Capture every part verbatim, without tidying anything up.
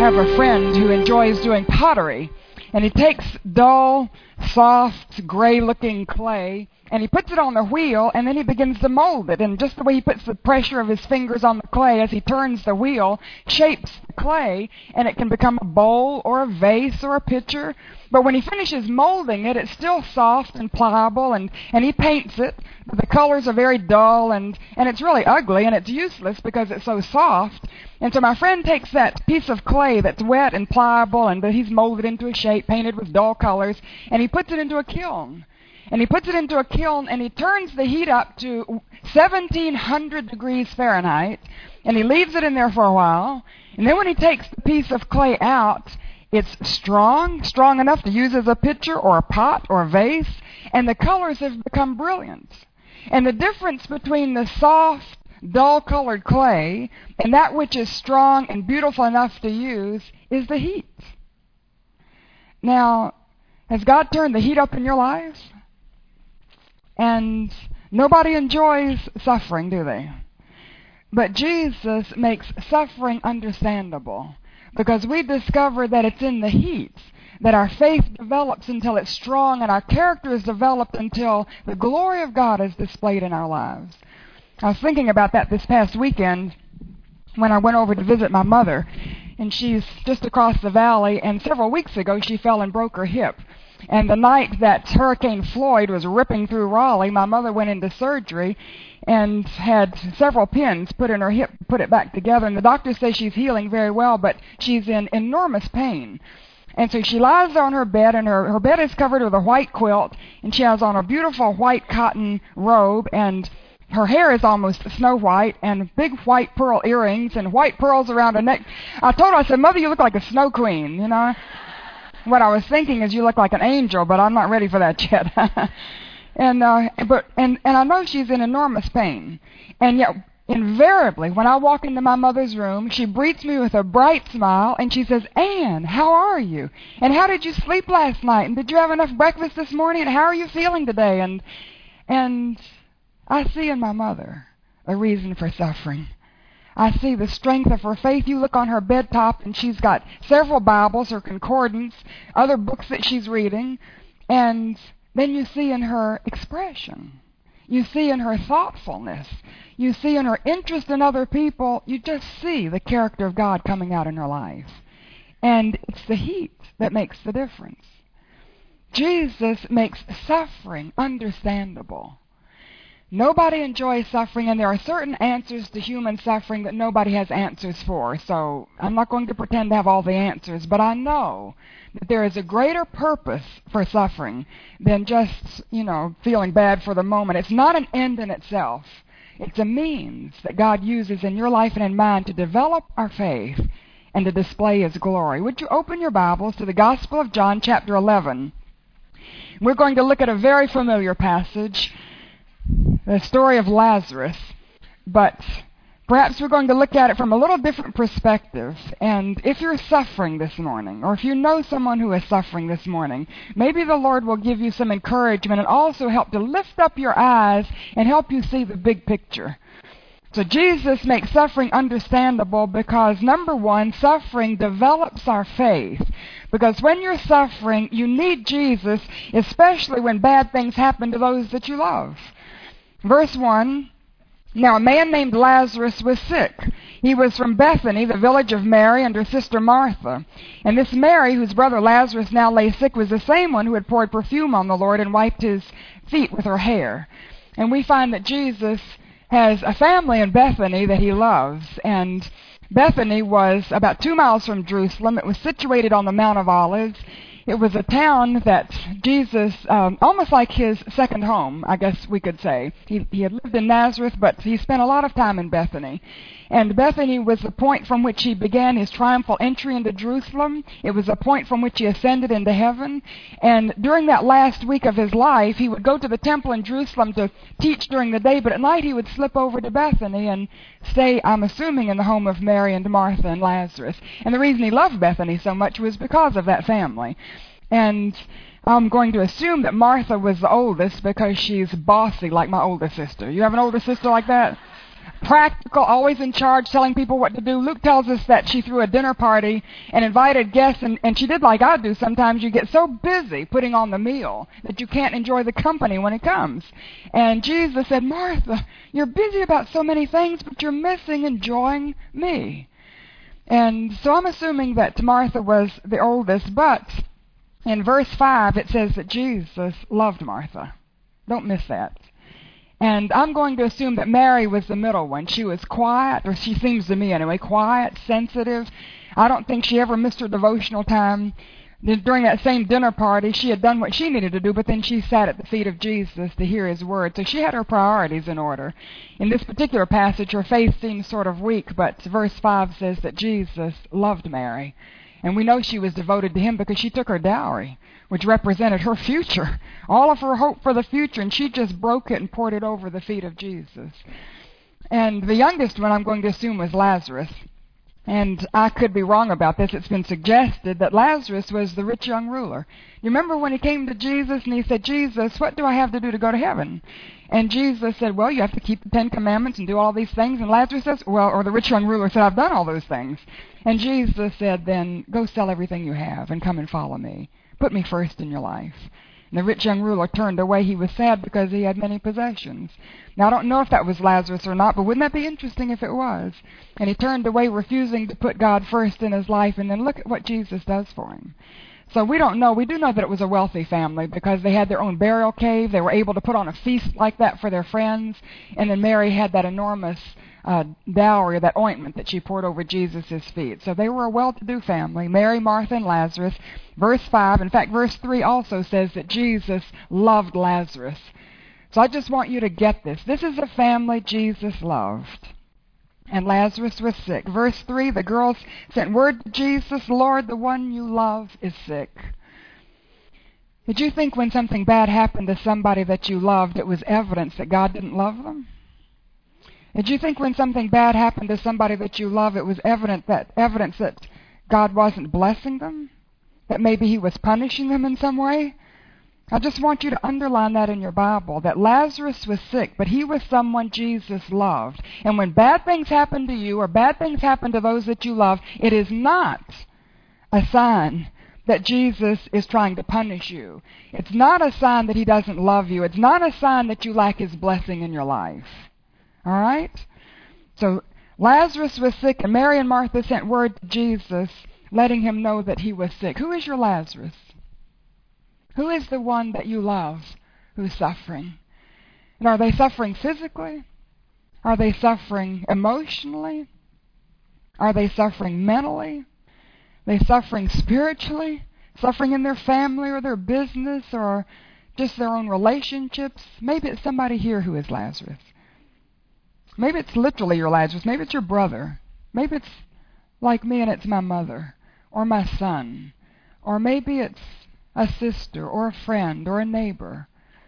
have a friend who enjoys doing pottery, and he takes dull, soft, gray-looking clay, and he puts it on the wheel, and then he begins to mold it. And just the way he puts the pressure of his fingers on the clay as he turns the wheel shapes the clay, and it can become a bowl or a vase or a pitcher. But when he finishes molding it, it's still soft and pliable, and, and he paints it. The colors are very dull, and, and it's really ugly, and it's useless because it's so soft. And so my friend takes that piece of clay that's wet and pliable, and that he's molded into a shape, painted with dull colors, and he puts it into a kiln. And he puts it into a kiln, and he turns the heat up to seventeen hundred degrees Fahrenheit, and he leaves it in there for a while. And then when he takes the piece of clay out, it's strong, strong enough to use as a pitcher or a pot or a vase, and the colors have become brilliant. And the difference between the soft, dull-colored clay and that which is strong and beautiful enough to use is the heat. Now, has God turned the heat up in your lives? And nobody enjoys suffering, do they? But Jesus makes suffering understandable, because we discover that it's in the heat that our faith develops until it's strong, and our character is developed until the glory of God is displayed in our lives. I was thinking about that this past weekend when I went over to visit my mother, and she's just across the valley, and several weeks ago she fell and broke her hip. And the night that Hurricane Floyd was ripping through Raleigh, my mother went into surgery and had several pins put in her hip, put it back together. And the doctor says she's healing very well, but she's in enormous pain. And so she lies there on her bed, and her, her bed is covered with a white quilt, and she has on a beautiful white cotton robe, and her hair is almost snow white, and big white pearl earrings, and white pearls around her neck. I told her, I said, Mother, you look like a snow queen, you know. What I was thinking is you look like an angel, but I'm not ready for that yet. and uh, but and, and I know she's in enormous pain. And yet, invariably, when I walk into my mother's room, she greets me with a bright smile, and she says, Ann, how are you? And how did you sleep last night? And did you have enough breakfast this morning? And how are you feeling today? And and I see in my mother a reason for suffering. I see the strength of her faith. You look on her bed top, and she's got several Bibles, her concordance, other books that she's reading, and then you see in her expression. You see in her thoughtfulness. You see in her interest in other people. You just see the character of God coming out in her life. And it's the heat that makes the difference. Jesus makes suffering understandable. Nobody enjoys suffering, and there are certain answers to human suffering that nobody has answers for. So I'm not going to pretend to have all the answers, but I know that there is a greater purpose for suffering than just, you know, feeling bad for the moment. It's not an end in itself. It's a means that God uses in your life and in mine to develop our faith and to display His glory. Would you open your Bibles to the Gospel of John, chapter eleven? We're going to look at a very familiar passage, the story of Lazarus, but perhaps we're going to look at it from a little different perspective. And if you're suffering this morning, or if you know someone who is suffering this morning, maybe the Lord will give you some encouragement and also help to lift up your eyes and help you see the big picture. So Jesus makes suffering understandable because, number one, suffering develops our faith. Because when you're suffering, you need Jesus, especially when bad things happen to those that you love. Verse one, now a man named Lazarus was sick. He was from Bethany, the village of Mary and her sister Martha. And this Mary, whose brother Lazarus now lay sick, was the same one who had poured perfume on the Lord and wiped his feet with her hair. And we find that Jesus has a family in Bethany that he loves. And Bethany was about two miles from Jerusalem. It was situated on the Mount of Olives. It was a town that Jesus, um, almost like his second home, I guess we could say. He, he had lived in Nazareth, but he spent a lot of time in Bethany. And Bethany was the point from which he began his triumphal entry into Jerusalem. It was the point from which he ascended into heaven. And during that last week of his life, he would go to the temple in Jerusalem to teach during the day, but at night he would slip over to Bethany and stay, I'm assuming, in the home of Mary and Martha and Lazarus. And the reason he loved Bethany so much was because of that family. And I'm going to assume that Martha was the oldest because she's bossy like my older sister. You have an older sister like that? practical, always in charge, telling people what to do. Luke tells us that she threw a dinner party and invited guests, and, and she did like I do sometimes. You get so busy putting on the meal that you can't enjoy the company when it comes. And Jesus said, Martha, you're busy about so many things, but you're missing enjoying me. And so I'm assuming that Martha was the oldest, but in verse five it says that Jesus loved Martha. Don't miss that. And I'm going to assume that Mary was the middle one. She was quiet, or she seems to me anyway, quiet, sensitive. I don't think she ever missed her devotional time. During that same dinner party, she had done what she needed to do, but then she sat at the feet of Jesus to hear his word. So she had her priorities in order. In this particular passage, her faith seems sort of weak, but verse five says that Jesus loved Mary. And we know she was devoted to him because she took her dowry, which represented her future, all of her hope for the future, and she just broke it and poured it over the feet of Jesus. And the youngest one, I'm going to assume, was Lazarus. And I could be wrong about this. It's been suggested that Lazarus was the rich young ruler. You remember when he came to Jesus and he said, Jesus, what do I have to do to go to heaven? And Jesus said, well, you have to keep the Ten Commandments and do all these things. And Lazarus says, well, or the rich young ruler said, I've done all those things. And Jesus said, then go sell everything you have and come and follow me. Put me first in your life. And the rich young ruler turned away. He was sad because he had many possessions. Now, I don't know if that was Lazarus or not, but wouldn't that be interesting if it was? And he turned away, refusing to put God first in his life, and then look at what Jesus does for him. So we don't know. We do know that it was a wealthy family because they had their own burial cave. They were able to put on a feast like that for their friends. And then Mary had that enormous uh, dowry, that ointment that she poured over Jesus' feet. So they were a well-to-do family, Mary, Martha, and Lazarus. Verse five, in fact, verse three also says that Jesus loved Lazarus. So I just want you to get this. This is a family Jesus loved. And Lazarus was sick. Verse three, the girls sent word to Jesus, Lord, the one you love is sick. Did you think when something bad happened to somebody that you loved, it was evidence that God didn't love them? Did you think when something bad happened to somebody that you love, it was evident that evidence that God wasn't blessing them? That maybe he was punishing them in some way? I just want you to underline that in your Bible, that Lazarus was sick, but he was someone Jesus loved. And when bad things happen to you or bad things happen to those that you love, it is not a sign that Jesus is trying to punish you. It's not a sign that he doesn't love you. It's not a sign that you lack his blessing in your life. All right? So Lazarus was sick, and Mary and Martha sent word to Jesus, letting him know that he was sick. Who is your Lazarus? Who is the one that you love who's suffering? And are they suffering physically? Are they suffering emotionally? Are they suffering mentally? Are they suffering spiritually? Suffering in their family or their business or just their own relationships? Maybe it's somebody here who is Lazarus. Maybe it's literally your Lazarus. Maybe it's your brother. Maybe it's like me and it's my mother or my son. Or maybe it's a sister or a friend or a neighbor.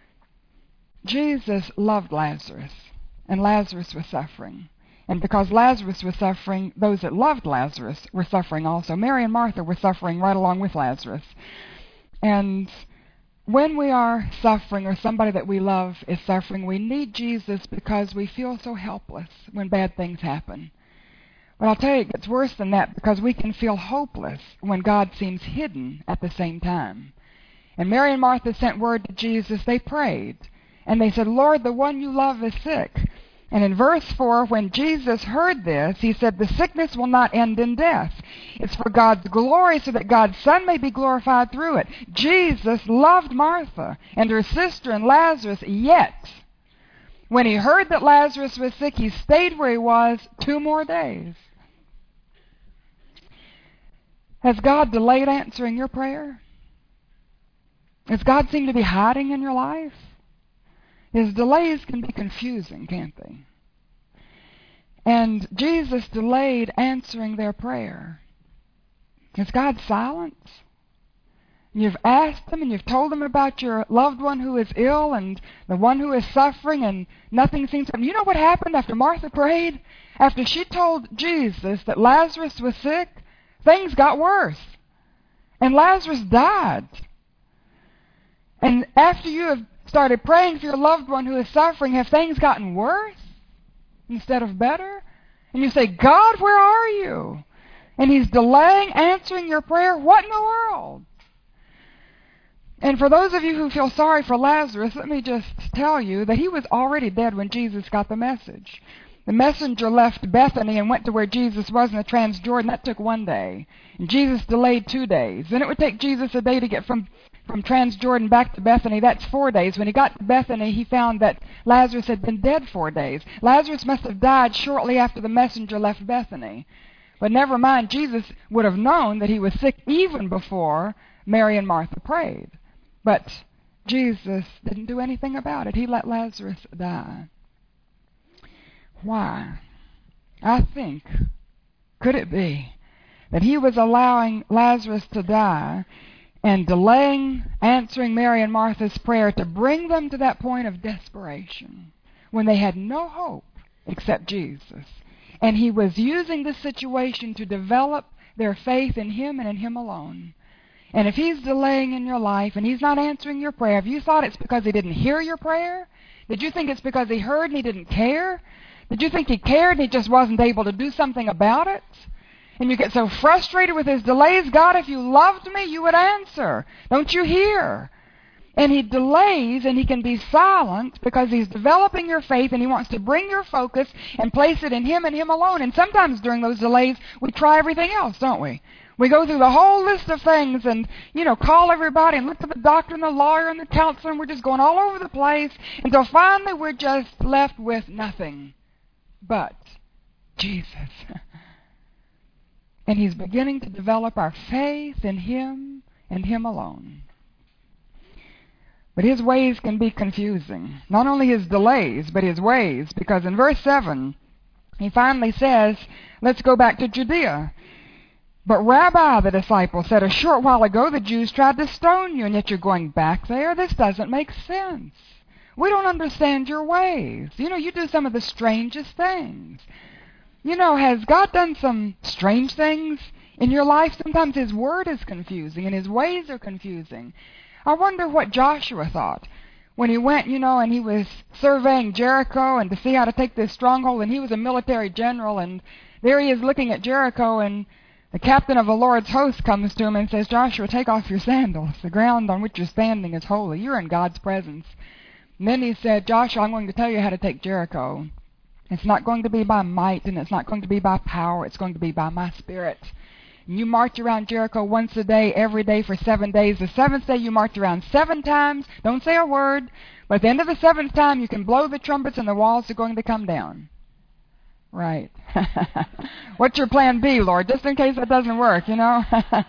Jesus loved Lazarus, and Lazarus was suffering. And because Lazarus was suffering, those that loved Lazarus were suffering also. Mary and Martha were suffering right along with Lazarus. And when we are suffering or somebody that we love is suffering, we need Jesus because we feel so helpless when bad things happen. But I'll tell you, it gets worse than that because we can feel hopeless when God seems hidden at the same time. And Mary and Martha sent word to Jesus. They prayed. And they said, Lord, the one you love is sick. And in verse four, when Jesus heard this, he said, the sickness will not end in death. It's for God's glory so that God's Son may be glorified through it. Jesus loved Martha and her sister and Lazarus, yet when he heard that Lazarus was sick, he stayed where he was two more days. Has God delayed answering your prayer? Does God seem to be hiding in your life? His delays can be confusing, can't they? And Jesus delayed answering their prayer. Is God silent? You've asked him and you've told him about your loved one who is ill and the one who is suffering and nothing seems to happen. You know what happened after Martha prayed? After she told Jesus that Lazarus was sick, things got worse. And Lazarus died. And after you have started praying for your loved one who is suffering, have things gotten worse? instead of better? And you say, God, where are you? And he's delaying answering your prayer? What in the world? And for those of you who feel sorry for Lazarus, let me just tell you that he was already dead when Jesus got the message. The messenger left Bethany and went to where Jesus was in the Transjordan. That took one day. And Jesus delayed two days. Then it would take Jesus a day to get from, from Transjordan back to Bethany. That's four days. When he got to Bethany, he found that Lazarus had been dead four days. Lazarus must have died shortly after the messenger left Bethany. But never mind, Jesus would have known that he was sick even before Mary and Martha prayed. But Jesus didn't do anything about it. He let Lazarus die. Why? I think, could it be that he was allowing Lazarus to die and delaying answering Mary and Martha's prayer to bring them to that point of desperation when they had no hope except Jesus? And he was using this situation to develop their faith in him and in him alone. And if he's delaying in your life and he's not answering your prayer, have you thought it's because he didn't hear your prayer? Did you think it's because he heard and he didn't care? Did you think he cared and he just wasn't able to do something about it? And you get so frustrated with his delays. God, if you loved me, you would answer. Don't you hear? And he delays and he can be silent because he's developing your faith and he wants to bring your focus and place it in him and him alone. And sometimes during those delays, we try everything else, don't we? We go through the whole list of things and, you know, call everybody and look at the doctor and the lawyer and the counselor, and we're just going all over the place until finally we're just left with nothing but Jesus. And he's beginning to develop our faith in him and him alone. But his ways can be confusing. Not only his delays, but his ways. Because in verse seven, he finally says, let's go back to Judea. But Rabbi, the disciple, said, a short while ago the Jews tried to stone you, and yet you're going back there? This doesn't make sense. We don't understand your ways. You know, you do some of the strangest things. You know, has God done some strange things in your life? Sometimes his word is confusing, and his ways are confusing. I wonder what Joshua thought when he went, you know, and he was surveying Jericho and to see how to take this stronghold, and he was a military general, and there he is looking at Jericho, and the captain of the Lord's host comes to him and says, Joshua, take off your sandals. The ground on which you're standing is holy. You're in God's presence. And then he said, Joshua, I'm going to tell you how to take Jericho. It's not going to be by might, and it's not going to be by power. It's going to be by my Spirit. And you march around Jericho once a day, every day for seven days. The seventh day you march around seven times. Don't say a word. But at the end of the seventh time, you can blow the trumpets and the walls are going to come down. Right. What's your plan B, Lord? Just in case that doesn't work, you know.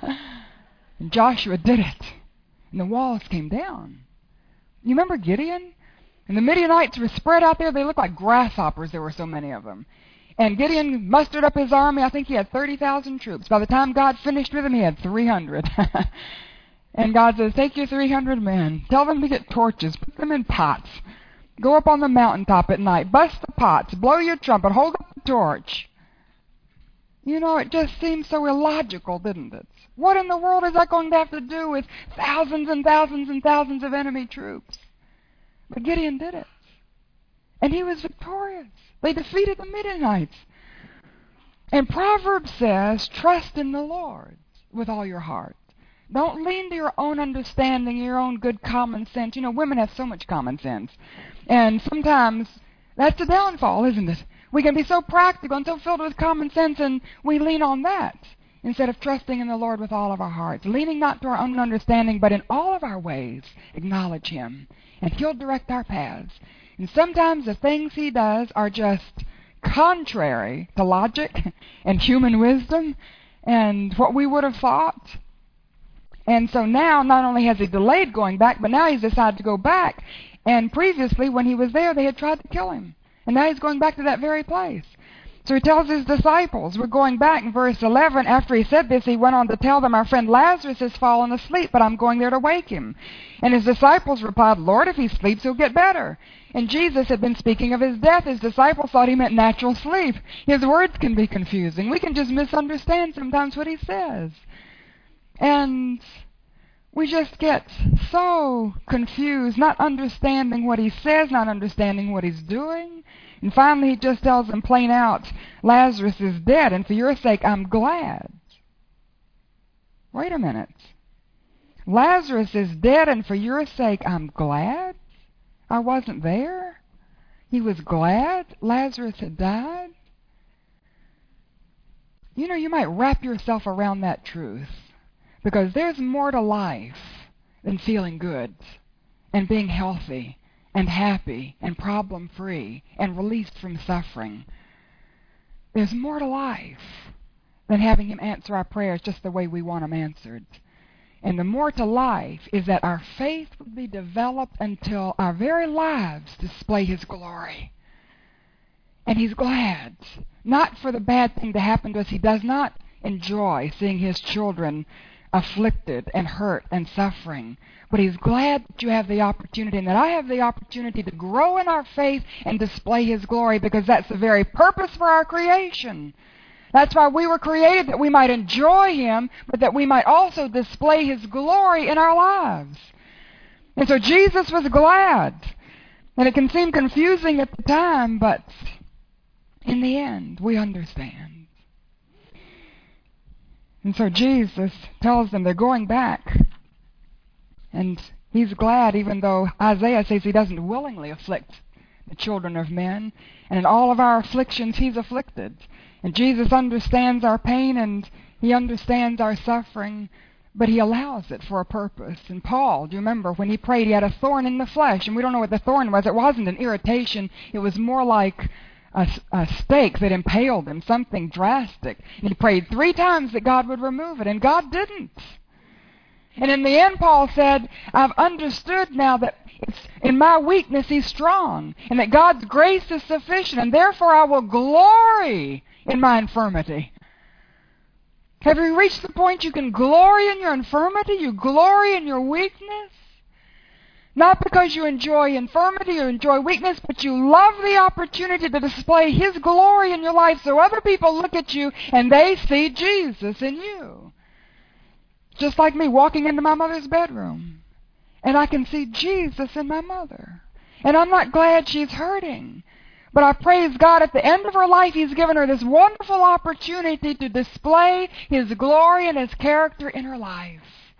And Joshua did it. And the walls came down. You remember Gideon? And the Midianites were spread out there. They looked like grasshoppers. There were so many of them. And Gideon mustered up his army. I think he had thirty thousand troops. By the time God finished with him, he had three hundred. And God says, take your three hundred men. Tell them to get torches. Put them in pots. Go up on the mountaintop at night. Bust the pots. Blow your trumpet. Hold up the torch. You know, it just seems so illogical, didn't it? What in the world is that going to have to do with thousands and thousands and thousands of enemy troops? But Gideon did it. And he was victorious. They defeated the Midianites. And Proverbs says, trust in the Lord with all your heart. Don't lean to your own understanding, your own good common sense. You know, women have so much common sense. And sometimes that's the downfall, isn't it? We can be so practical and so filled with common sense, and we lean on that instead of trusting in the Lord with all of our hearts. Leaning not to our own understanding, but in all of our ways, acknowledge him, and he'll direct our paths. And sometimes the things he does are just contrary to logic and human wisdom and what we would have thought. And so now, not only has he delayed going back, but now he's decided to go back. And previously, when he was there, they had tried to kill him. And now he's going back to that very place. So he tells his disciples, we're going back in verse eleven. After he said this, he went on to tell them, our friend Lazarus has fallen asleep, but I'm going there to wake him. And his disciples replied, Lord, if he sleeps, he'll get better. And Jesus had been speaking of his death. His disciples thought he meant natural sleep. His words can be confusing. We can just misunderstand sometimes what he says. And we just get so confused, not understanding what he says, not understanding what he's doing. And finally he just tells them plain out, Lazarus is dead, and for your sake I'm glad. Wait a minute. Lazarus is dead, and for your sake I'm glad? I wasn't there. He was glad Lazarus had died. You know, you might wrap yourself around that truth, because there's more to life than feeling good and being healthy and happy and problem-free and released from suffering. There's more to life than having him answer our prayers just the way we want them answered. And the more to life is that our faith would be developed until our very lives display his glory. And he's glad, not for the bad thing to happen to us. He does not enjoy seeing his children afflicted and hurt and suffering. But he's glad that you have the opportunity and that I have the opportunity to grow in our faith and display his glory, because that's the very purpose for our creation. That's why we were created, that we might enjoy him, but that we might also display his glory in our lives. And so Jesus was glad. And it can seem confusing at the time, but in the end, we understand. And so Jesus tells them they're going back. And he's glad, even though Isaiah says he doesn't willingly afflict the children of men. And in all of our afflictions, he's afflicted. And Jesus understands our pain and he understands our suffering, but he allows it for a purpose. And Paul, do you remember when he prayed, he had a thorn in the flesh, and we don't know what the thorn was. It wasn't an irritation. It was more like a, a stake that impaled him, something drastic. And he prayed three times that God would remove it, and God didn't. And in the end, Paul said, I've understood now that it's in my weakness he's strong, and that God's grace is sufficient, and therefore I will glory in my infirmity. Have you reached the point you can glory in your infirmity? You glory in your weakness? Not because you enjoy infirmity or enjoy weakness, but you love the opportunity to display his glory in your life so other people look at you and they see Jesus in you. Just like me walking into my mother's bedroom, and I can see Jesus in my mother. And I'm not glad she's hurting, but I praise God at the end of her life he's given her this wonderful opportunity to display his glory and his character in her life.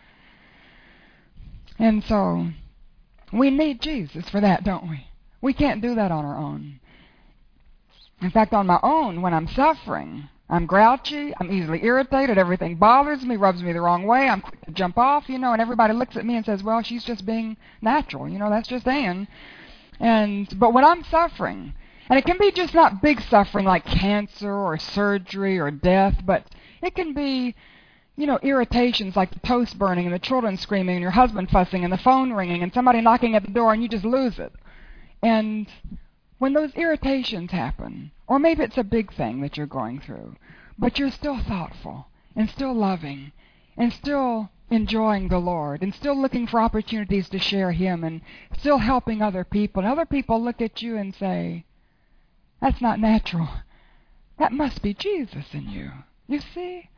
And so we need Jesus for that, don't we? We can't do that on our own. In fact, on my own, when I'm suffering, I'm grouchy, I'm easily irritated, everything bothers me, rubs me the wrong way, I'm quick to jump off, you know, and everybody looks at me and says, well, she's just being natural, you know, that's just Ann. And, but when I'm suffering, and it can be just not big suffering like cancer or surgery or death, but it can be, you know, irritations like the toast burning and the children screaming and your husband fussing and the phone ringing and somebody knocking at the door and you just lose it. And when those irritations happen, or maybe it's a big thing that you're going through, but you're still thoughtful and still loving and still enjoying the Lord and still looking for opportunities to share him and still helping other people, and other people look at you and say, that's not natural. That must be Jesus in you. You see?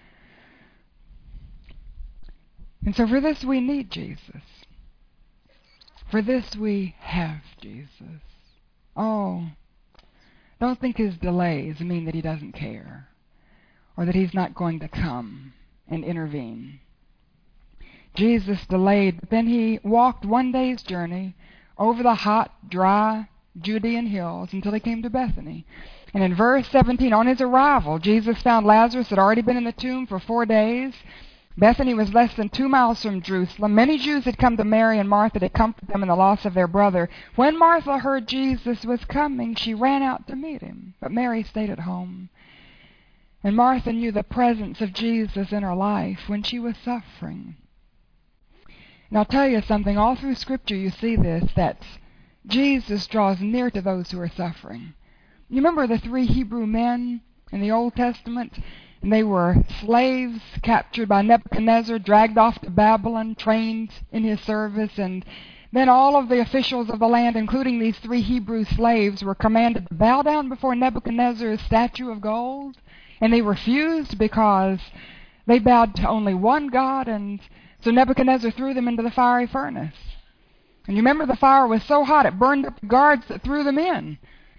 And so for this we need Jesus. For this we have Jesus. Oh, don't think his delays mean that he doesn't care or that he's not going to come and intervene. Jesus delayed, but then he walked one day's journey over the hot, dry Judean hills until he came to Bethany. And in verse seventeen, on his arrival, Jesus found Lazarus had already been in the tomb for four days. Bethany was less than two miles from Jerusalem. Many Jews had come to Mary and Martha to comfort them in the loss of their brother. When Martha heard Jesus was coming, she ran out to meet him, but Mary stayed at home. And Martha knew the presence of Jesus in her life when she was suffering. And I'll tell you something, all through Scripture you see this, that Jesus draws near to those who are suffering. You remember the three Hebrew men in the Old Testament? And they were slaves captured by Nebuchadnezzar, dragged off to Babylon, trained in his service. And then all of the officials of the land, including these three Hebrew slaves, were commanded to bow down before Nebuchadnezzar's statue of gold. And they refused because they bowed to only one God. And so Nebuchadnezzar threw them into the fiery furnace. And you remember the fire was so hot it burned up the guards that threw them in.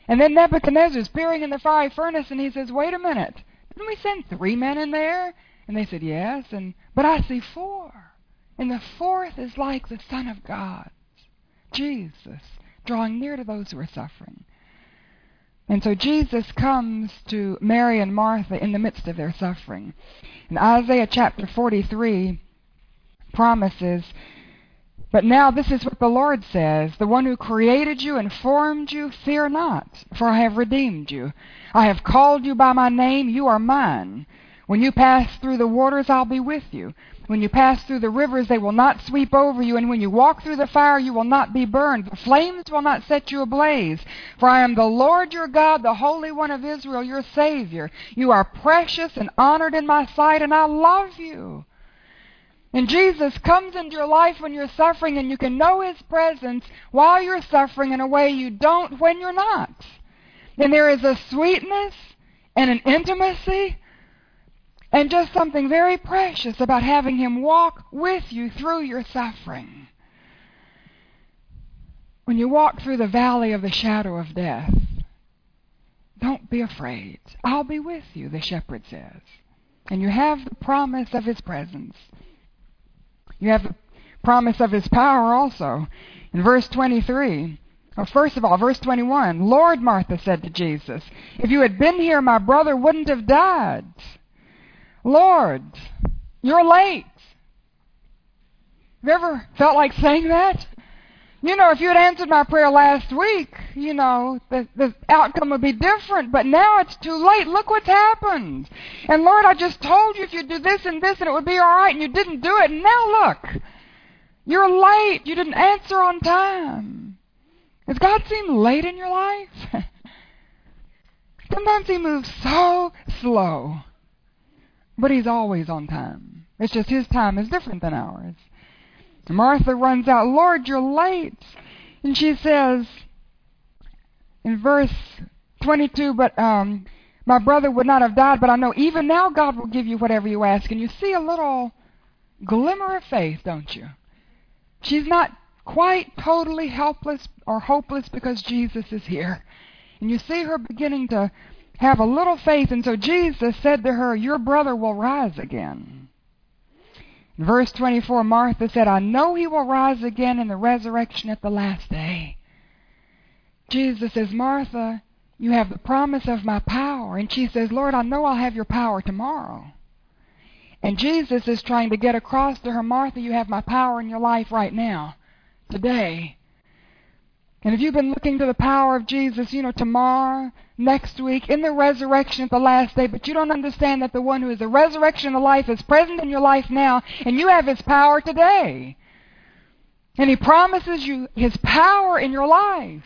And then Nebuchadnezzar's peering in the fiery furnace, and he says, wait a minute, didn't we send three men in there? And they said, yes, and but I see four. And the fourth is like the Son of God, Jesus, drawing near to those who are suffering. And so Jesus comes to Mary and Martha in the midst of their suffering. And Isaiah chapter forty-three promises, but now this is what the Lord says, the one who created you and formed you, fear not, for I have redeemed you. I have called you by my name, you are mine. When you pass through the waters, I'll be with you. When you pass through the rivers, they will not sweep over you. And when you walk through the fire, you will not be burned. The flames will not set you ablaze. For I am the Lord your God, the Holy One of Israel, your Savior. You are precious and honored in my sight, and I love you. And Jesus comes into your life when you're suffering, and you can know His presence while you're suffering in a way you don't when you're not. And there is a sweetness and an intimacy and just something very precious about having Him walk with you through your suffering. When you walk through the valley of the shadow of death, don't be afraid. I'll be with you, the shepherd says. And you have the promise of His presence. You have the promise of His power also. In verse twenty-three, or first of all, verse twenty-one, Lord, Martha said to Jesus, if you had been here, my brother wouldn't have died. Lord, you're late. Have you ever felt like saying that? You know, if you had answered my prayer last week, you know, the, the outcome would be different. But now it's too late. Look what's happened. And Lord, I just told you if you'd do this and this and it would be all right, and you didn't do it. And now look, you're late. You didn't answer on time. Does God seem late in your life? Sometimes He moves so slow. But He's always on time. It's just His time is different than ours. Martha runs out, Lord, you're late. And she says in verse twenty-two, but um, my brother would not have died, but I know even now God will give you whatever you ask. And you see a little glimmer of faith, don't you? She's not quite totally helpless or hopeless because Jesus is here. And you see her beginning to have a little faith, and so Jesus said to her, your brother will rise again. In verse twenty-four, Martha said, I know he will rise again in the resurrection at the last day. Jesus says, Martha, you have the promise of my power. And she says, Lord, I know I'll have your power tomorrow. And Jesus is trying to get across to her, Martha, you have my power in your life right now, today. And if you've been looking to the power of Jesus, you know, tomorrow, next week, in the resurrection at the last day, but you don't understand that the one who is the resurrection of the life is present in your life now, and you have His power today. And He promises you His power in your life.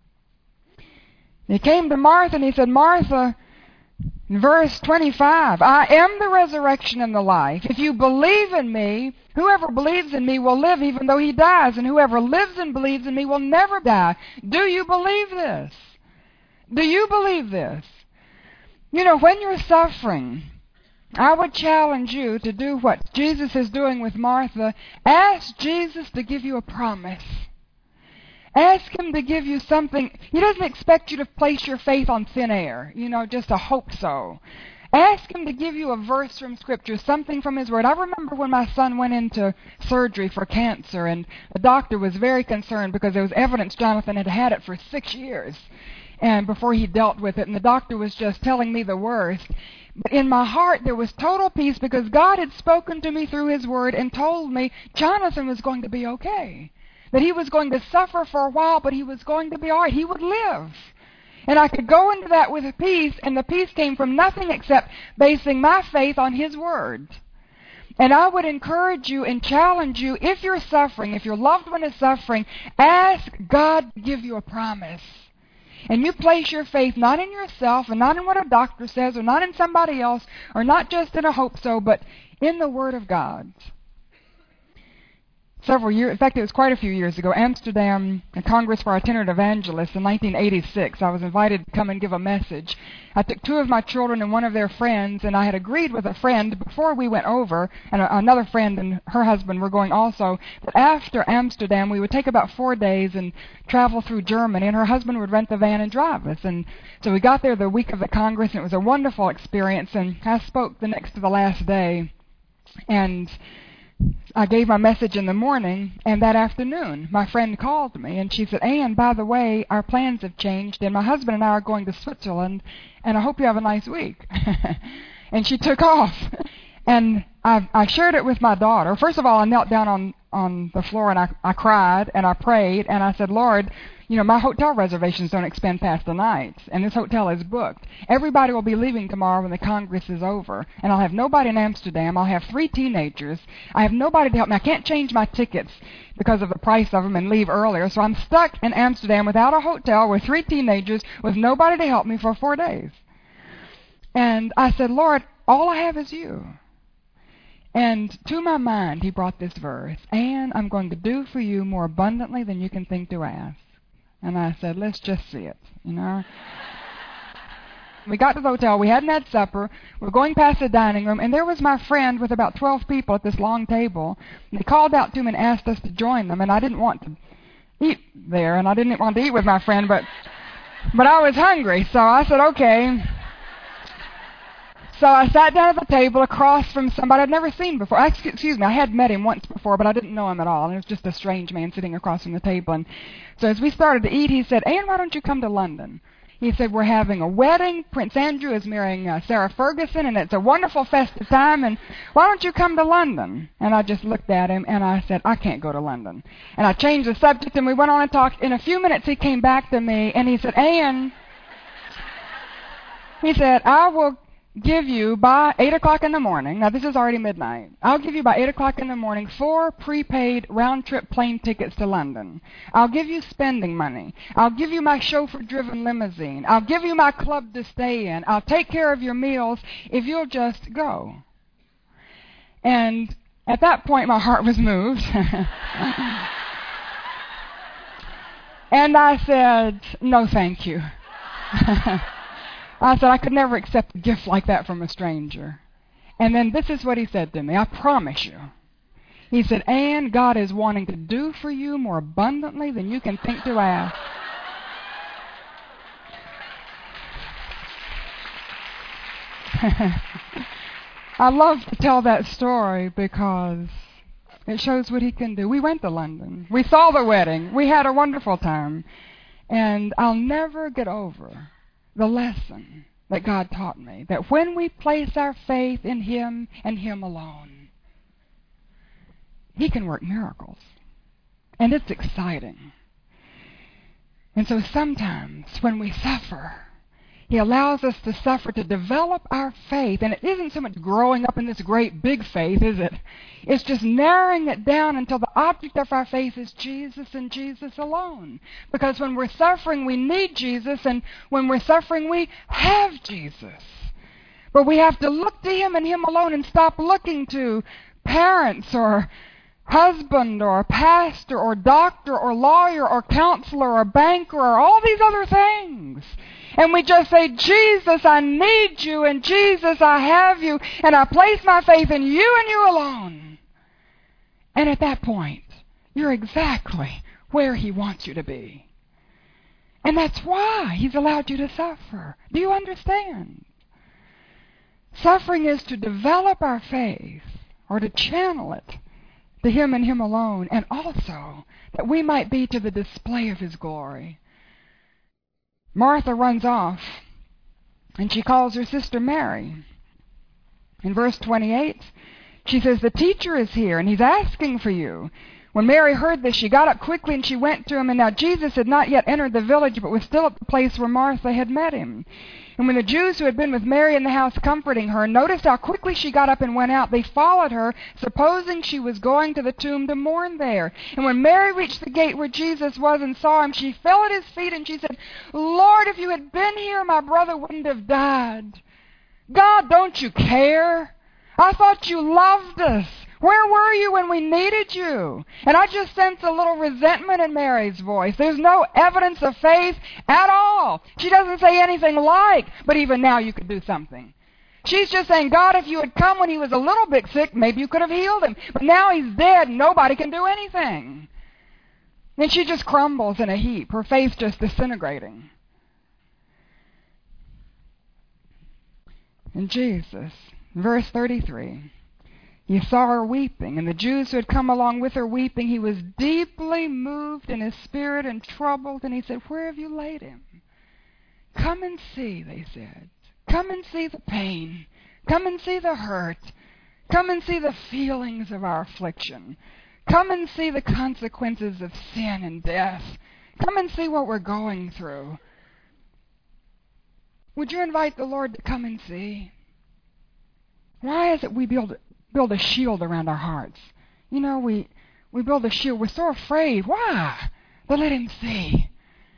He came to Martha and He said, Martha, in verse twenty-five, I am the resurrection and the life. If you believe in me, whoever believes in me will live even though he dies, and whoever lives and believes in me will never die. Do you believe this? Do you believe this? You know, when you're suffering, I would challenge you to do what Jesus is doing with Martha. Ask Jesus to give you a promise. Ask Him to give you something. He doesn't expect you to place your faith on thin air, you know, just a hope so. Ask Him to give you a verse from Scripture, something from His Word. I remember when my son went into surgery for cancer, and the doctor was very concerned because there was evidence Jonathan had had it for six years and before he dealt with it, and the doctor was just telling me the worst. But in my heart there was total peace because God had spoken to me through His Word and told me Jonathan was going to be okay. That he was going to suffer for a while, but he was going to be all right. He would live. And I could go into that with peace, and the peace came from nothing except basing my faith on His Word. And I would encourage you and challenge you, if you're suffering, if your loved one is suffering, ask God to give you a promise. And you place your faith not in yourself, and not in what a doctor says, or not in somebody else, or not just in a hope so, but in the Word of God. several years, in fact, it was quite a few years ago, Amsterdam, a Congress for Itinerant Evangelists in nineteen eighty-six. I was invited to come and give a message. I took two of my children and one of their friends, and I had agreed with a friend before we went over, and a, another friend and her husband were going also, that after Amsterdam we would take about four days and travel through Germany, and her husband would rent the van and drive us. And so we got there the week of the Congress, and it was a wonderful experience, and I spoke the next to the last day. And I gave my message in the morning, and that afternoon my friend called me, and she said, Ann, by the way, our plans have changed, and my husband and I are going to Switzerland, and I hope you have a nice week. And she took off. And I, I shared it with my daughter. First of all, I knelt down on, on the floor, and I, I cried, and I prayed, and I said, Lord, you know, my hotel reservations don't expand past the night, and this hotel is booked. Everybody will be leaving tomorrow when the Congress is over, and I'll have nobody in Amsterdam. I'll have three teenagers. I have nobody to help me. I can't change my tickets because of the price of them and leave earlier, so I'm stuck in Amsterdam without a hotel with three teenagers with nobody to help me for four days. And I said, Lord, all I have is you. And to my mind, he brought this verse, and I'm going to do for you more abundantly than you can think to ask. And I said, let's just see it, you know. We got to the hotel. We hadn't had supper. We were going past the dining room, and there was my friend with about twelve people at this long table. And they called out to him and asked us to join them, and I didn't want to eat there, and I didn't want to eat with my friend, but but I was hungry, so I said, okay. So I sat down at the table across from somebody I'd never seen before. Excuse me, I had met him once before, but I didn't know him at all. And it was just a strange man sitting across from the table. And so as we started to eat, he said, Ann, why don't you come to London? He said, we're having a wedding. Prince Andrew is marrying uh, Sarah Ferguson, and it's a wonderful festive time, and why don't you come to London? And I just looked at him, and I said, I can't go to London. And I changed the subject, and we went on and talked. In a few minutes, he came back to me, and he said, Ann, he said, I will give you by eight o'clock in the morning, now this is already midnight, I'll give you by eight o'clock in the morning four prepaid round-trip plane tickets to London. I'll give you spending money. I'll give you my chauffeur-driven limousine. I'll give you my club to stay in. I'll take care of your meals if you'll just go. And at that point, my heart was moved. And I said, no, thank you. I said, I could never accept a gift like that from a stranger. And then this is what he said to me. I promise you. He said, Ann, God is wanting to do for you more abundantly than you can think to ask. I love to tell that story because it shows what he can do. We went to London. We saw the wedding. We had a wonderful time. And I'll never get over the lesson that God taught me, that when we place our faith in Him and Him alone, He can work miracles. And it's exciting. And so sometimes when we suffer, He allows us to suffer to develop our faith. And it isn't so much growing up in this great big faith, is it? It's just narrowing it down until the object of our faith is Jesus and Jesus alone. Because when we're suffering, we need Jesus. And when we're suffering, we have Jesus. But we have to look to Him and Him alone and stop looking to parents or husband or pastor or doctor or lawyer or counselor or banker or all these other things. And we just say, Jesus, I need you, and Jesus, I have you, and I place my faith in you and you alone. And at that point, you're exactly where He wants you to be. And that's why He's allowed you to suffer. Do you understand? Suffering is to develop our faith, or to channel it to Him and Him alone, and also that we might be to the display of His glory. Martha runs off, and she calls her sister Mary. In verse twenty-eight, she says, the teacher is here, and he's asking for you. When Mary heard this, she got up quickly, and she went to him. And now Jesus had not yet entered the village, but was still at the place where Martha had met him. And when the Jews who had been with Mary in the house comforting her noticed how quickly she got up and went out, they followed her, supposing she was going to the tomb to mourn there. And when Mary reached the gate where Jesus was and saw him, she fell at his feet and she said, Lord, if you had been here, my brother wouldn't have died. God, don't you care? I thought you loved us. Where were you when we needed you? And I just sense a little resentment in Mary's voice. There's no evidence of faith at all. She doesn't say anything like, but even now you could do something. She's just saying, God, if you had come when he was a little bit sick, maybe you could have healed him. But now he's dead and nobody can do anything. And she just crumbles in a heap, her faith just disintegrating. And Jesus, verse thirty-three, he saw her weeping, and the Jews who had come along with her weeping, he was deeply moved in his spirit and troubled, and he said, where have you laid him? Come and see, they said. Come and see the pain. Come and see the hurt. Come and see the feelings of our affliction. Come and see the consequences of sin and death. Come and see what we're going through. Would you invite the Lord to come and see? Why is it we build build a shield around our hearts? You know, we we build a shield. We're so afraid. Why? But let him see.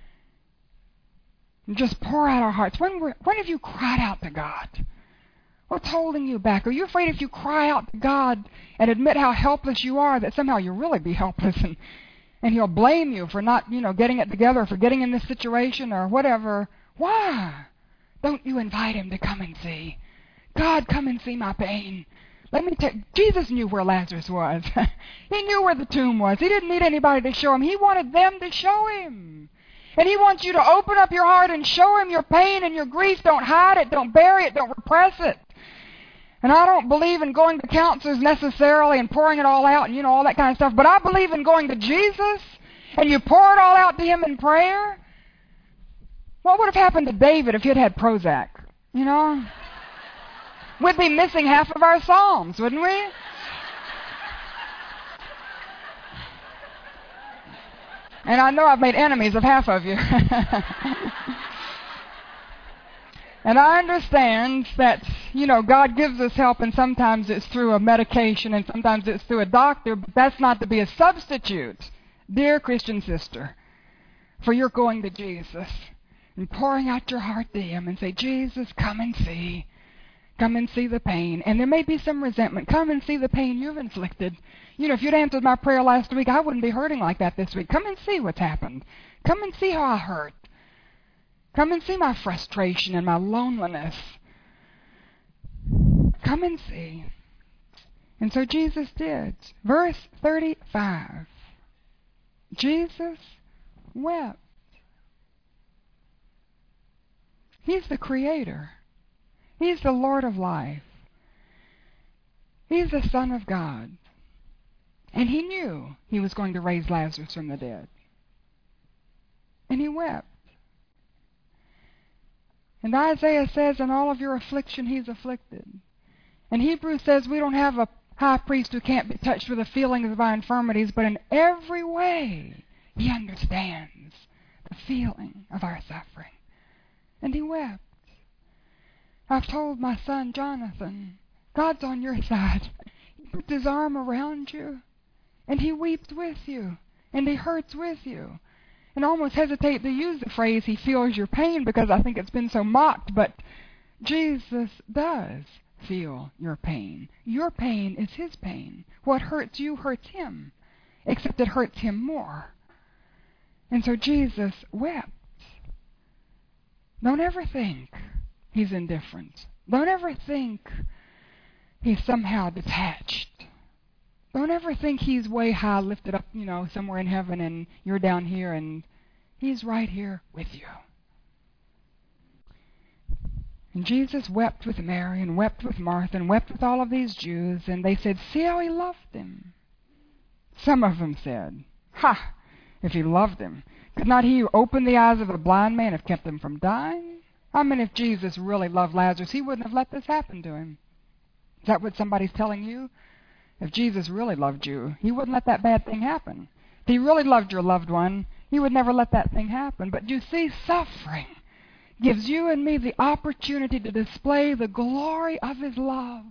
And just pour out our hearts. When we're, when have you cried out to God? What's holding you back? Are you afraid if you cry out to God and admit how helpless you are, that somehow you'll really be helpless and, and he'll blame you for not, you know, getting it together, for getting in this situation or whatever? Why don't you invite him to come and see? God, come and see my pain. Let me tell you, Jesus knew where Lazarus was. He knew where the tomb was. He didn't need anybody to show him. He wanted them to show him. And he wants you to open up your heart and show him your pain and your grief. Don't hide it. Don't bury it. Don't repress it. And I don't believe in going to counselors necessarily and pouring it all out and, you know, all that kind of stuff. But I believe in going to Jesus and you pour it all out to him in prayer. What would have happened to David if he'd had Prozac? You know? We'd be missing half of our Psalms, wouldn't we? And I know I've made enemies of half of you. And I understand that, you know, God gives us help, and sometimes it's through a medication and sometimes it's through a doctor, but that's not to be a substitute, dear Christian sister, for your going to Jesus and pouring out your heart to him and say, Jesus, come and see. Come and see the pain. And there may be some resentment. Come and see the pain you've inflicted. You know, if you'd answered my prayer last week, I wouldn't be hurting like that this week. Come and see what's happened. Come and see how I hurt. Come and see my frustration and my loneliness. Come and see. And so Jesus did. Verse thirty-five. Jesus wept. He's the Creator. He's the Lord of life. He's the Son of God. And he knew he was going to raise Lazarus from the dead. And he wept. And Isaiah says, in all of your affliction, he's afflicted. And Hebrews says we don't have a high priest who can't be touched with the feelings of our infirmities, but in every way he understands the feeling of our suffering. And he wept. I've told my son Jonathan, God's on your side. He puts his arm around you, and he weeps with you, and he hurts with you. And I almost hesitate to use the phrase, he feels your pain, because I think it's been so mocked, but Jesus does feel your pain. Your pain is his pain. What hurts you hurts him, except it hurts him more. And so Jesus wept. Don't ever think he's indifferent. Don't ever think he's somehow detached. Don't ever think he's way high, lifted up, you know, somewhere in heaven and you're down here, and he's right here with you. And Jesus wept with Mary and wept with Martha and wept with all of these Jews, and they said, see how he loved him. Some of them said, ha, if he loved him, could not he who opened the eyes of the blind man have kept him from dying? I mean, if Jesus really loved Lazarus, he wouldn't have let this happen to him. Is that what somebody's telling you? If Jesus really loved you, he wouldn't let that bad thing happen. If he really loved your loved one, he would never let that thing happen. But you see, suffering gives you and me the opportunity to display the glory of his love.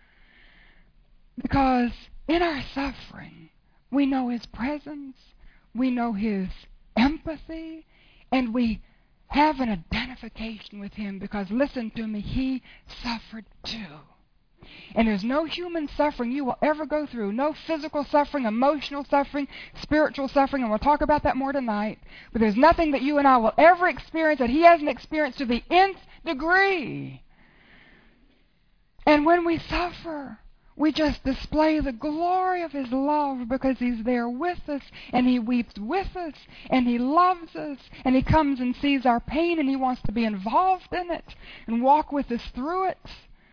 Because in our suffering, we know his presence, we know his empathy, and we have an identification with him because, listen to me, he suffered too. And there's no human suffering you will ever go through, no physical suffering, emotional suffering, spiritual suffering, and we'll talk about that more tonight. But there's nothing that you and I will ever experience that he hasn't experienced to the nth degree. And when we suffer, we just display the glory of his love because he's there with us, and he weeps with us, and he loves us, and he comes and sees our pain, and he wants to be involved in it and walk with us through it.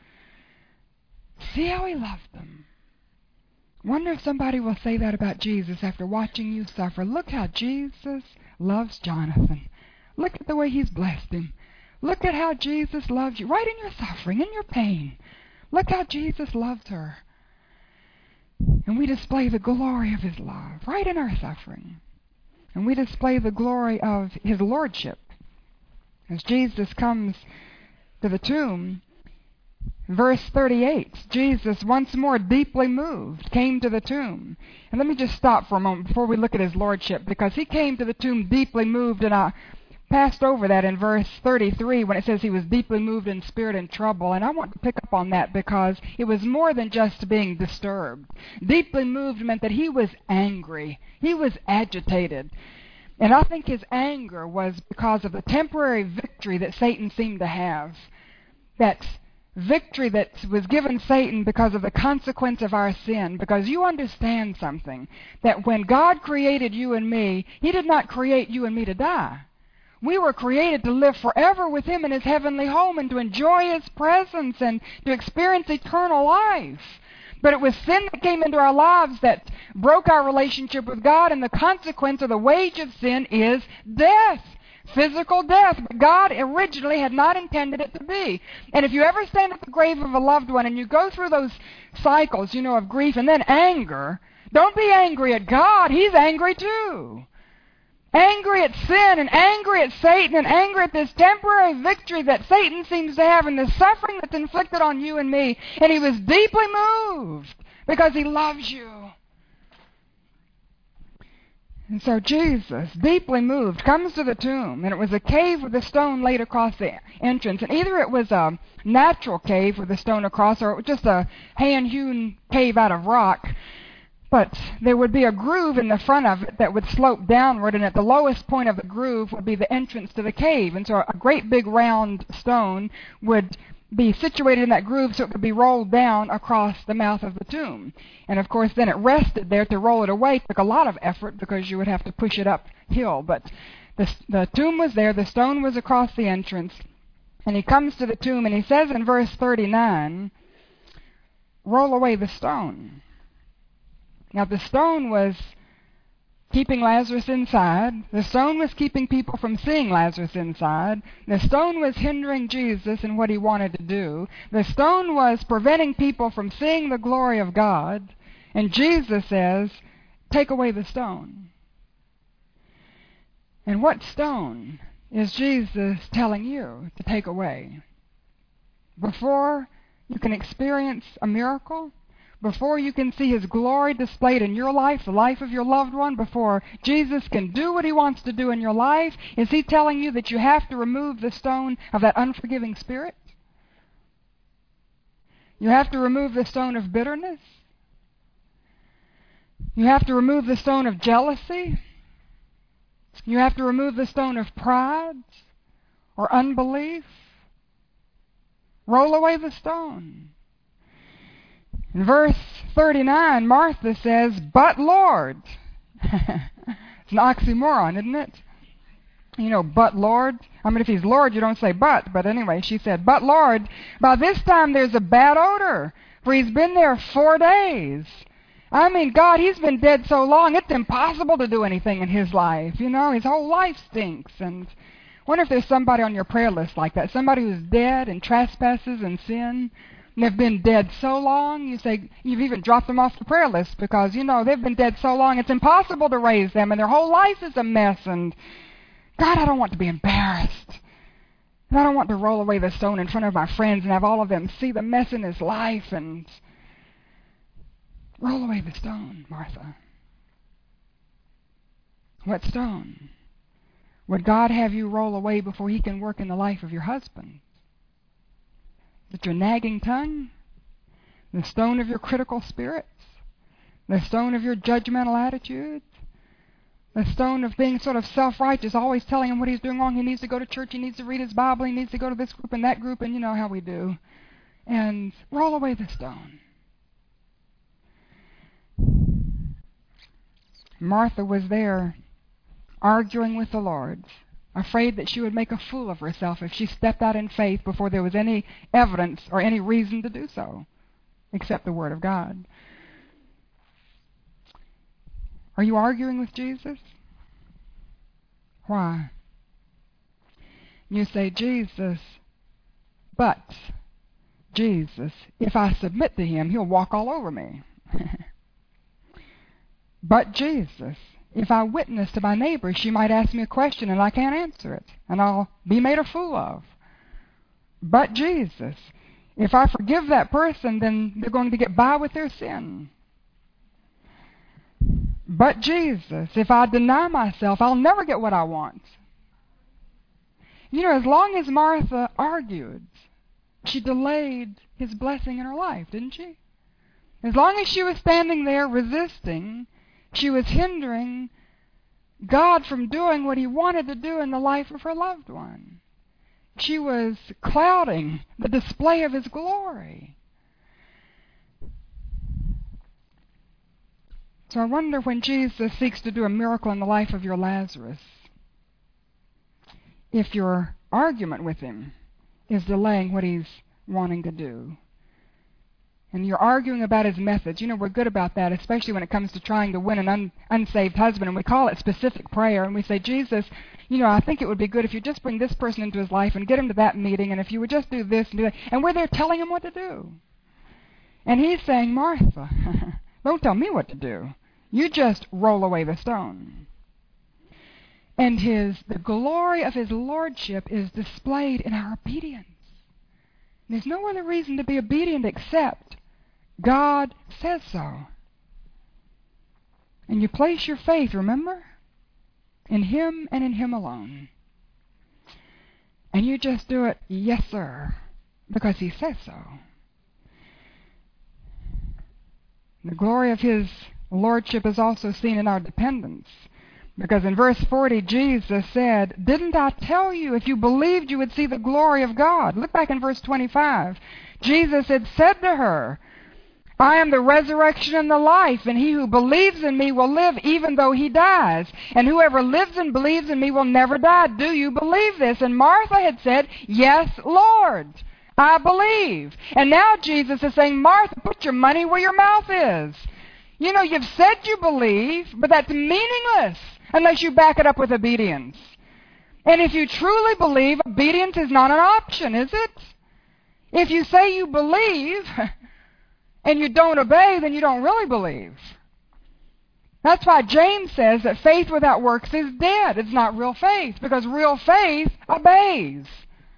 See how he loved them. Wonder if somebody will say that about Jesus after watching you suffer. Look how Jesus loves Jonathan. Look at the way he's blessed him. Look at how Jesus loves you right in your suffering, in your pain. Look how Jesus loves her. And we display the glory of his love right in our suffering. And we display the glory of his lordship. As Jesus comes to the tomb, verse thirty-eight, Jesus, once more deeply moved, came to the tomb. And let me just stop for a moment before we look at his lordship, because he came to the tomb deeply moved, and I passed over that in verse thirty-three when it says he was deeply moved in spirit and trouble. And I want to pick up on that because it was more than just being disturbed. Deeply moved meant that he was angry. He was agitated. And I think his anger was because of the temporary victory that Satan seemed to have. That victory that was given Satan because of the consequence of our sin. Because you understand something, that when God created you and me, he did not create you and me to die. We were created to live forever with him in his heavenly home and to enjoy his presence and to experience eternal life. But it was sin that came into our lives that broke our relationship with God, and the consequence of the wage of sin is death. Physical death. But God originally had not intended it to be. And if you ever stand at the grave of a loved one and you go through those cycles, you know, of grief and then anger, don't be angry at God. He's angry too. Angry at sin and angry at Satan and angry at this temporary victory that Satan seems to have and the suffering that's inflicted on you and me. And he was deeply moved because he loves you. And so Jesus, deeply moved, comes to the tomb, and it was a cave with a stone laid across the entrance. And either it was a natural cave with a stone across, or it was just a hand-hewn cave out of rock. But there would be a groove in the front of it that would slope downward, and at the lowest point of the groove would be the entrance to the cave. And so a great big round stone would be situated in that groove so it could be rolled down across the mouth of the tomb. And of course then it rested there. To roll it away took a lot of effort because you would have to push it uphill. But the, the tomb was there, the stone was across the entrance, and he comes to the tomb and he says in verse thirty-nine, roll away the stone. Now the stone was keeping Lazarus inside. The stone was keeping people from seeing Lazarus inside. The stone was hindering Jesus in what he wanted to do. The stone was preventing people from seeing the glory of God. And Jesus says, take away the stone. And what stone is Jesus telling you to take away? Before you can experience a miracle, before you can see his glory displayed in your life, the life of your loved one, before Jesus can do what he wants to do in your life, is he telling you that you have to remove the stone of that unforgiving spirit? You have to remove the stone of bitterness? You have to remove the stone of jealousy? You have to remove the stone of pride or unbelief? Roll away the stone. In verse thirty-nine, Martha says, but Lord. It's an oxymoron, isn't it? You know, but Lord. I mean, if he's Lord, you don't say but. But anyway, she said, but Lord, by this time there's a bad odor, for he's been there four days. I mean, God, he's been dead so long, it's impossible to do anything in his life. You know, his whole life stinks. And I wonder if there's somebody on your prayer list like that, somebody who's dead in trespasses and sin. And they've been dead so long, you say, you've even dropped them off the prayer list because, you know, they've been dead so long, it's impossible to raise them, and their whole life is a mess. And God, I don't want to be embarrassed. And I don't want to roll away the stone in front of my friends and have all of them see the mess in his life. And roll away the stone, Martha. What stone would God have you roll away before he can work in the life of your husband? Is it your nagging tongue? the stone of your critical spirits, the stone of your judgmental attitudes, the stone of being sort of self-righteous, always telling him what he's doing wrong. He needs to go to church, he needs to read his Bible, he needs to go to this group and that group, and you know how we do. And roll away the stone. Martha was there arguing with the Lord, afraid that she would make a fool of herself if she stepped out in faith before there was any evidence or any reason to do so, except the Word of God. Are you arguing with Jesus? Why? You say, Jesus, but, Jesus, if I submit to him, he'll walk all over me. But Jesus, if I witness to my neighbor, she might ask me a question and I can't answer it, and I'll be made a fool of. But Jesus, if I forgive that person, then they're going to get by with their sin. But Jesus, if I deny myself, I'll never get what I want. You know, as long as Martha argued, she delayed his blessing in her life, didn't she? As long as she was standing there resisting, she was hindering God from doing what he wanted to do in the life of her loved one. She was clouding the display of his glory. So I wonder, when Jesus seeks to do a miracle in the life of your Lazarus, if your argument with him is delaying what he's wanting to do. And you're arguing about his methods. You know, we're good about that, especially when it comes to trying to win an un- unsaved husband. And we call it specific prayer. And we say, Jesus, you know, I think it would be good if you just bring this person into his life and get him to that meeting. And if you would just do this and do that. And we're there telling him what to do. And he's saying, Martha, don't tell me what to do. You just roll away the stone. And his the glory of his lordship is displayed in our obedience. There's no other reason to be obedient except God says so. And you place your faith, remember, in him and in him alone. And you just do it, yes, sir, because he says so. The glory of his lordship is also seen in our dependence. Because in verse forty, Jesus said, didn't I tell you, if you believed, you would see the glory of God? Look back in verse twenty-five. Jesus had said to her, I am the resurrection and the life, and he who believes in me will live even though he dies. And whoever lives and believes in me will never die. Do you believe this? And Martha had said, yes, Lord, I believe. And now Jesus is saying, Martha, put your money where your mouth is. You know, you've said you believe, but that's meaningless unless you back it up with obedience. And if you truly believe, obedience is not an option, is it? If you say you believe and you don't obey, then you don't really believe. That's why James says that faith without works is dead. It's not real faith, because real faith obeys.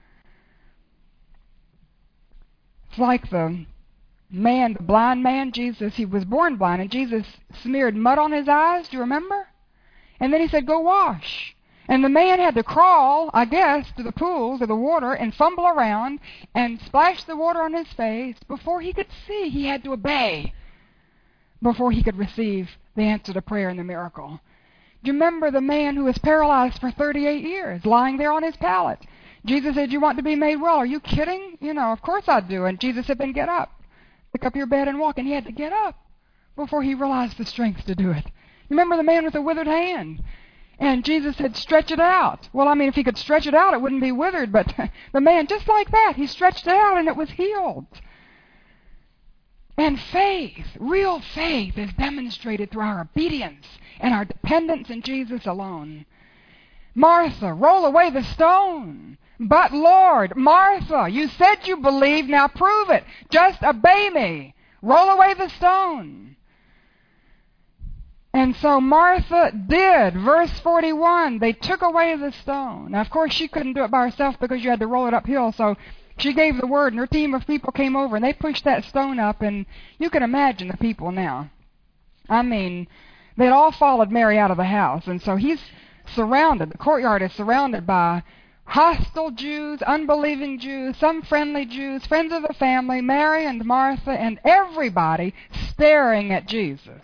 It's like the man, the blind man, Jesus, he was born blind, and Jesus smeared mud on his eyes, do you remember? And then he said, go wash. And the man had to crawl, I guess, to the pools of the water and fumble around and splash the water on his face before he could see. He had to obey before he could receive the answer to prayer and the miracle. Do you remember the man who was paralyzed for thirty-eight years, lying there on his pallet? Jesus said, you want to be made well? Are you kidding? You know, of course I do. And Jesus said, then get up. Pick up your bed and walk. And he had to get up before he realized the strength to do it. You remember the man with the withered hand? And Jesus said, stretch it out. Well, I mean, if he could stretch it out, it wouldn't be withered. But the man, just like that, he stretched it out and it was healed. And faith, real faith, is demonstrated through our obedience and our dependence in Jesus alone. Martha, roll away the stone. But Lord, Martha, you said you believed, now prove it. Just obey me. Roll away the stone. And so Martha did. Verse forty-one, they took away the stone. Now, of course, she couldn't do it by herself because you had to roll it uphill. So she gave the word, and her team of people came over, and they pushed that stone up. And you can imagine the people now. I mean, they'd all followed Mary out of the house. And so he's surrounded. The courtyard is surrounded by hostile Jews, unbelieving Jews, some friendly Jews, friends of the family, Mary and Martha, and everybody staring at Jesus.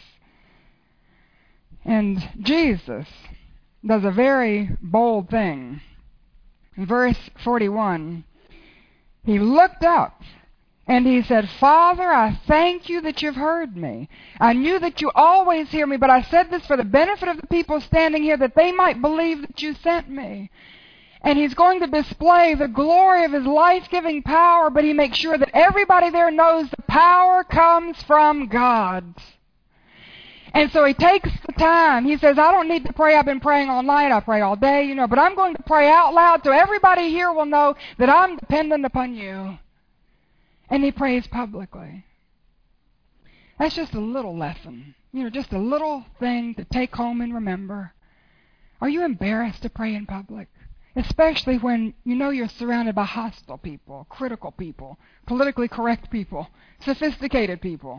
And Jesus does a very bold thing. In verse forty-one, he looked up and he said, Father, I thank you that you've heard me. I knew that you always hear me, but I said this for the benefit of the people standing here, that they might believe that you sent me. And he's going to display the glory of his life-giving power, but he makes sure that everybody there knows the power comes from God. And so he takes the time. He says, I don't need to pray. I've been praying all night. I pray all day, you know, but I'm going to pray out loud so everybody here will know that I'm dependent upon you. And he prays publicly. That's just a little lesson. You know, just a little thing to take home and remember. Are you embarrassed to pray in public? Especially when you know you're surrounded by hostile people, critical people, politically correct people, sophisticated people.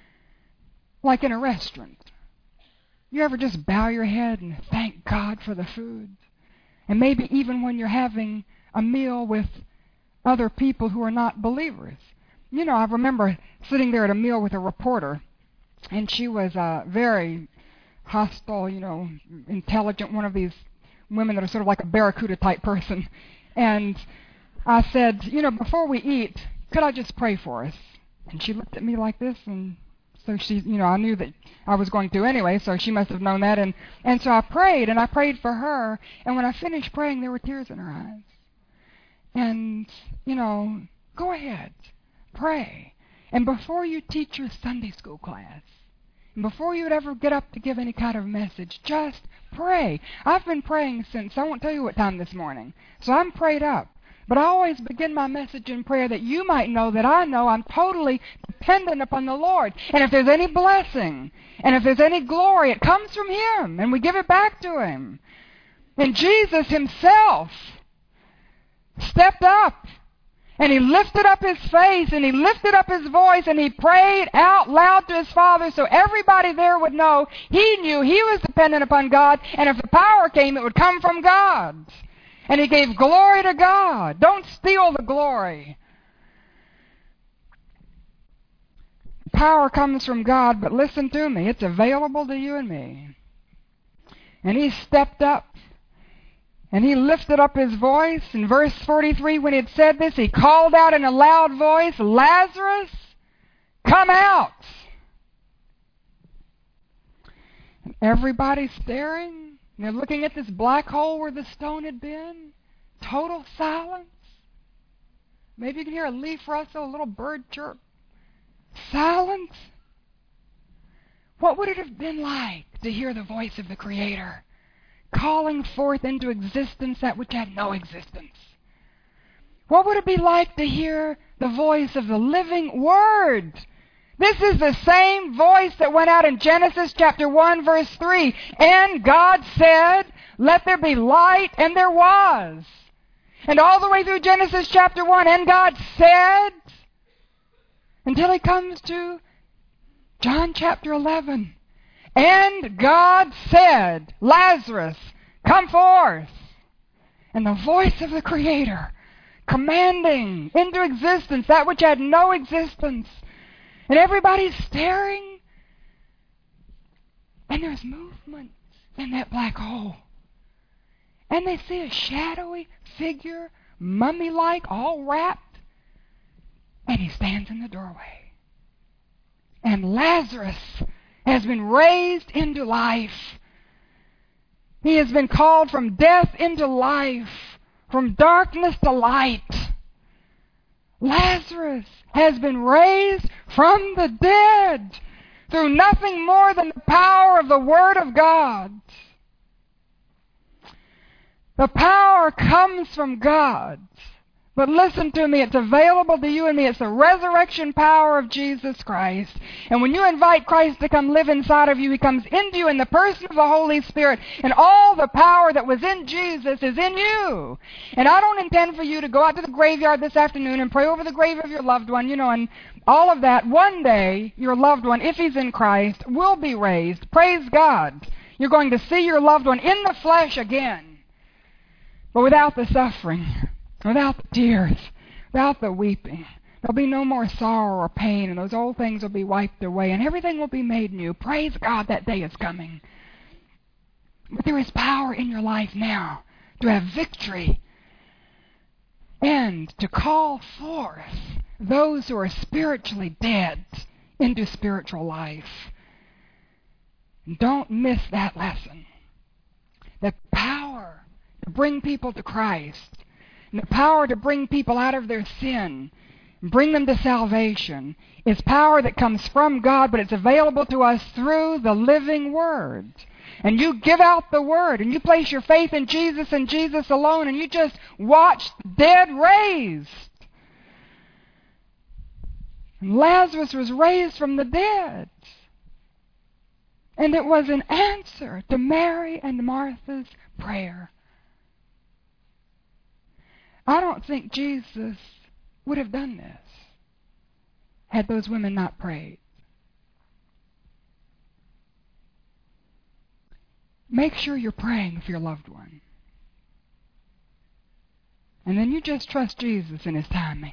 Like in a restaurant. You ever just bow your head and thank God for the food? And maybe even when you're having a meal with other people who are not believers. You know, I remember sitting there at a meal with a reporter, and she was a very hostile, you know, intelligent, one of these women that are sort of like a barracuda type person. And I said, you know, before we eat, could I just pray for us? And she looked at me like this, and so she, you know, I knew that I was going to anyway, so she must have known that. And, and so I prayed, and I prayed for her. And when I finished praying, there were tears in her eyes. And, you know, go ahead, pray. And before you teach your Sunday school class, and before you would ever get up to give any kind of message, just pray. I've been praying since, I won't tell you what time this morning, so I'm prayed up. But I always begin my message in prayer that you might know that I know I'm totally dependent upon the Lord. And if there's any blessing, and if there's any glory, it comes from Him, and we give it back to Him. And Jesus Himself stepped up, and He lifted up His face, and He lifted up His voice, and He prayed out loud to His Father so everybody there would know He knew He was dependent upon God, and if the power came, it would come from God. And He gave glory to God. Don't steal the glory. Power comes from God, but listen to me. It's available to you and me. And He stepped up, and He lifted up His voice. In verse forty-three, when He had said this, He called out in a loud voice, Lazarus, come out. And everybody's staring. They're looking at this black hole where the stone had been. Total silence. Maybe you can hear a leaf rustle, a little bird chirp. Silence. What would it have been like to hear the voice of the Creator calling forth into existence that which had no existence? What would it be like to hear the voice of the living Word? This is the same voice that went out in Genesis chapter one, verse three. And God said, let there be light, and there was. And all the way through Genesis chapter one, and God said, until He comes to John chapter eleven. And God said, Lazarus, come forth. And the voice of the Creator commanding into existence that which had no existence. And everybody's staring. And there's movement in that black hole. And they see a shadowy figure, mummy-like, all wrapped. And he stands in the doorway. And Lazarus has been raised into life. He has been called from death into life, from darkness to light. Lazarus has been raised from the dead through nothing more than the power of the Word of God. The power comes from God. But listen to me, it's available to you and me. It's the resurrection power of Jesus Christ. And when you invite Christ to come live inside of you, He comes into you in the person of the Holy Spirit. And all the power that was in Jesus is in you. And I don't intend for you to go out to the graveyard this afternoon and pray over the grave of your loved one, you know, and all of that. One day, your loved one, if he's in Christ, will be raised. Praise God. You're going to see your loved one in the flesh again. But without the suffering, without the tears, without the weeping, there'll be no more sorrow or pain, and those old things will be wiped away, and everything will be made new. Praise God, that day is coming. But there is power in your life now to have victory and to call forth those who are spiritually dead into spiritual life. Don't miss that lesson. The power to bring people to Christ, and the power to bring people out of their sin, bring them to salvation, is power that comes from God, but it's available to us through the living Word. And you give out the Word, and you place your faith in Jesus and Jesus alone, and you just watch the dead raised. And Lazarus was raised from the dead. And it was an answer to Mary and Martha's prayer. I don't think Jesus would have done this had those women not prayed. Make sure you're praying for your loved one. And then you just trust Jesus in His timing.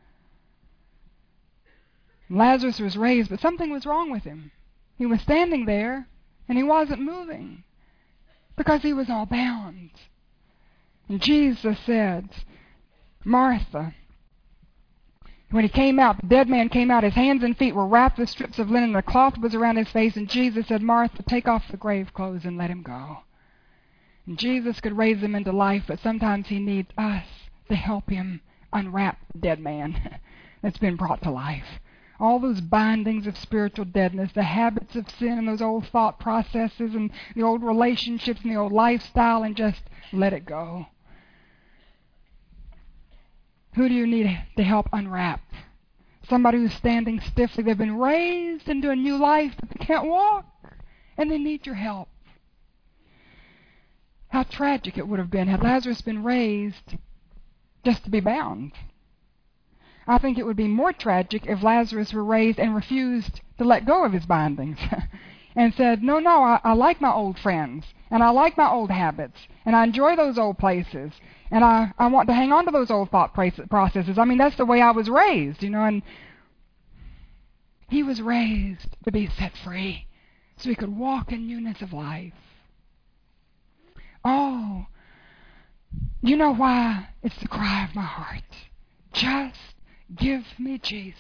Lazarus was raised, but something was wrong with him. He was standing there, and he wasn't moving because he was all bound. And Jesus said, Martha, when he came out, the dead man came out, his hands and feet were wrapped with strips of linen, and a cloth was around his face, and Jesus said, Martha, take off the grave clothes and let him go. And Jesus could raise him into life, but sometimes He needs us to help Him unwrap the dead man that's been brought to life. All those bindings of spiritual deadness, the habits of sin and those old thought processes and the old relationships and the old lifestyle, and just let it go. Who do you need to help unwrap? Somebody who's standing stiffly. They've been raised into a new life, but they can't walk, and they need your help. How tragic it would have been had Lazarus been raised just to be bound. I think it would be more tragic if Lazarus were raised and refused to let go of his bindings and said, no, no, I, I like my old friends, and I like my old habits, and I enjoy those old places, and I, I want to hang on to those old thought processes. I mean, that's the way I was raised, you know, and he was raised to be set free so he could walk in newness of life. Oh, you know why it's the cry of my heart? Just give me Jesus.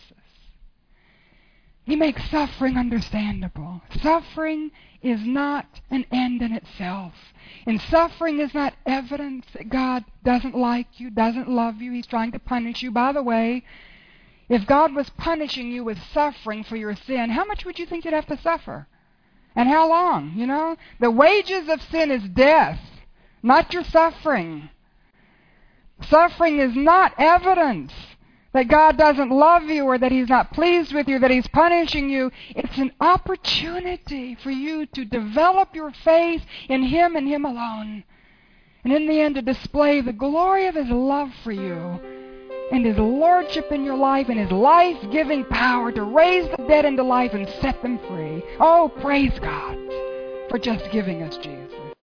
He makes suffering understandable. Suffering is not an end in itself. And suffering is not evidence that God doesn't like you, doesn't love you. He's trying to punish you. By the way, if God was punishing you with suffering for your sin, how much would you think you'd have to suffer? And how long? You know, the wages of sin is death, not your suffering. Suffering is not evidence that God doesn't love you or that He's not pleased with you, that He's punishing you. It's an opportunity for you to develop your faith in Him and Him alone. And in the end, to display the glory of His love for you and His lordship in your life and His life-giving power to raise the dead into life and set them free. Oh, praise God for just giving us Jesus.